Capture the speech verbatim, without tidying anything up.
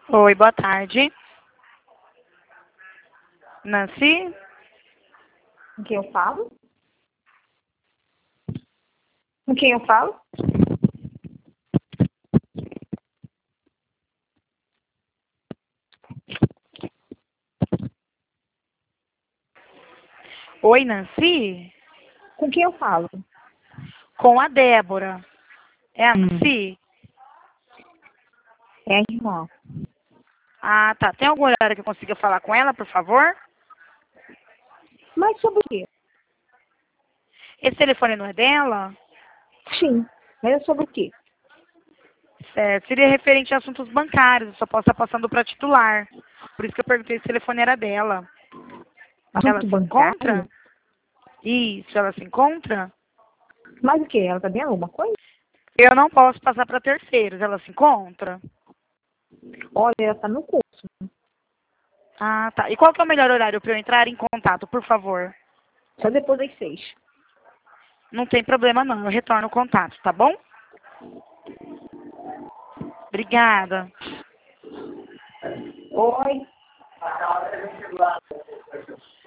Oi, boa tarde. Nancy? Com quem eu falo? Com quem eu falo? Oi, Nancy? Com quem eu falo? Com a Débora. É a Hum. Nancy? É a irmã. Ah, tá. Tem algum horário que eu consiga falar com ela, por favor? Mas sobre o quê? Esse telefone não é dela? Sim. Mas é sobre o quê? Certo. Seria referente a assuntos bancários. Eu só posso estar passando para titular. Por isso que eu perguntei se o telefone era dela. Ela Assunto se bancário? encontra? Isso, ela se encontra? Mas o quê? Ela tá vendo alguma coisa? Eu não posso passar para terceiros. Ela se encontra? Olha, ela tá no curso. Ah, tá. E qual que é o melhor horário para eu entrar em contato, por favor? Só depois das seis. Não tem problema não, eu retorno o contato, tá bom? Obrigada. Oi.